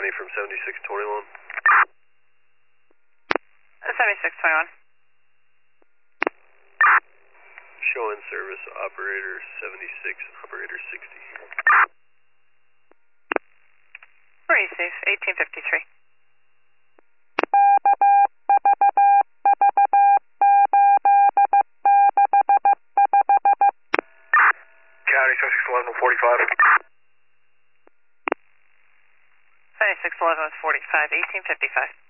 County from 7621. 7621. Showing service operator 76, operator 60. Where are you, safe? 1853. County 7611 45. 7611 45, 1855.